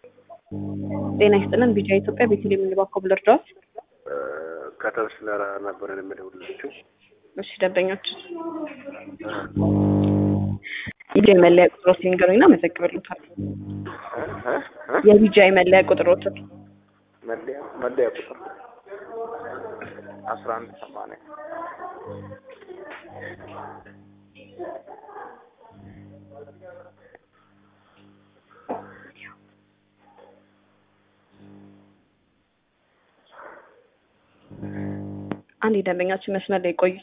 ጤና ይስጥልን ቢጫ ኢትዮጵያ ቤተልሔም እንባኮ ብለርዳት ከተስለራ ነበር የምደውልላችሁ። እሺ ደንበኞች የቢጃ መለያ ቁጥሮት ሲንገሩኝና መዘግብልዎታል። የቢጃ መለያ ቁጥሮት መለያ ቁጥር 1180 አንድ ደንበኛችን መስመር ላይ ቆዩ።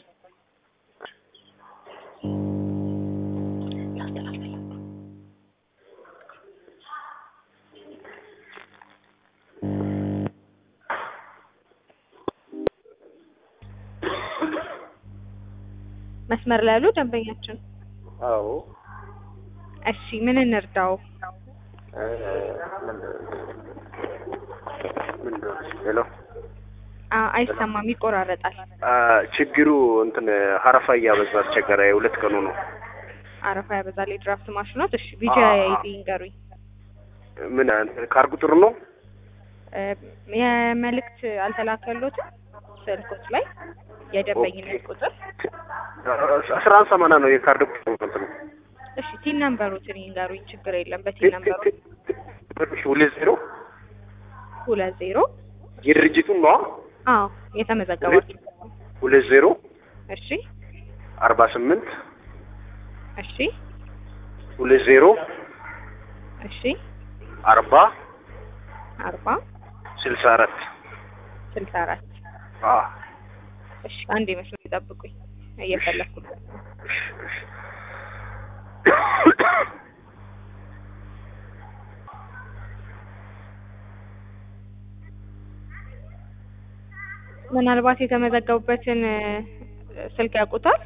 መስመር ላይ ያሉ ደንበኛችን አዎ እሺ ምን እንርዳው? ሄሎ አይሰማም ይቆራረጣል። ችግሩ እንትን ሀረፋ እያበዛ አስቸገረ። የሁለት ቀኑ ነው። አረፋ ያበዛል የድራፍት ማሽኖት። እሺ ቢጃ አይዲ ንገሩኝ። ምን ካር ቁጥር ነው? የመልእክት አልተላከሎትም ስልኮች ላይ የደንበኝነት ቁጥር 1180 ነው የካርድ ቁጥር ነው። እሺ ቲን ነምበሩትን ይንገሩኝ። ችግር የለም በቲን ነምበሩ 20 የድርጅቱን ነው? አዎ የተመዘገባችሁ 20 እሺ 48 እሺ 20 እሺ 40 64 እሺ አንዴ መስመር ይጠብቁኝ እየፈለኩ ነው። ምናልባት የተመዘገቡበትን ስልክ ያውቁታል?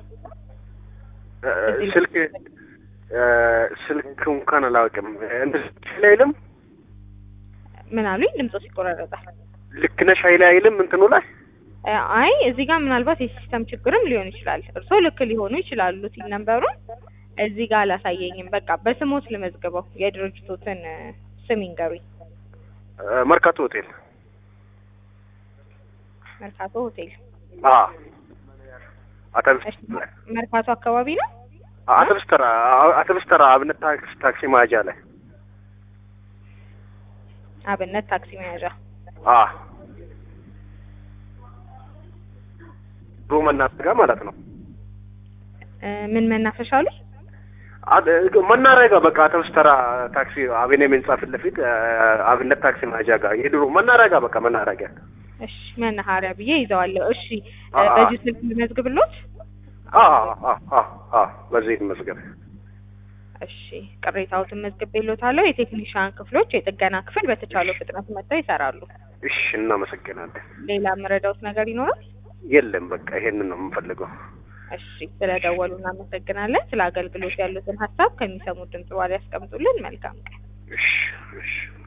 ስልክ እንኳን አላውቅም። እንደዚህ አይልም። ምን አሉኝ? ድምጽ ይቆራረጣል። ልክ ነሽ አይልም እንትኑ ላይ አይ እዚህ ጋር ምናልባት የሲስተም ችግርም ሊሆን ይችላል። እርሶ ልክ ሊሆኑ ይችላሉ። ቲን ነምበሩን እዚህ ጋር አላሳየኝም። በቃ በስሞት ልመዝግበው። የድርጅቶትን ስም ይንገሩኝ። መርካቶ ሆቴል። መርካቶ ሆቴል። መርካቶ አካባቢ ነው። አተብስተራ አብነት ታክሲ መያዣ ላይ አብነት ታክሲ መያዣ ድሮ መናፈሻ ማለት ነው። ምን መናፈሻ አሉ? መናኸሪያ በቃ አተብስተራ ታክሲ አቤኔ መንጻ ፊት ለፊት አብነት ታክሲ መያዣ ጋር የድሮ መናኸሪያ በቃ መናኸሪያ። እሺ መናኸሪያ ብዬ ይዘዋለሁ። እሺ በዚህ ስልክ ልመዝግብሎት? በዚህ መዝገብ። እሺ ቅሬታዎትን መዝግቤልዎታለሁ። የቴክኒሻን ክፍሎች የጥገና ክፍል በተቻለው ፍጥነት መጥተው ይሰራሉ። እሺ እናመሰግናለን። ሌላ የምረዳዎት ነገር ይኖራል? የለም በቃ ይሄንን ነው የምፈልገው። እሺ ስለደወሉ እናመሰግናለን። ስለ አገልግሎት ያሉትን ሀሳብ ከሚሰሙት ድምጽ በኋላ ያስቀምጡልን። መልካም ቀን። እሺ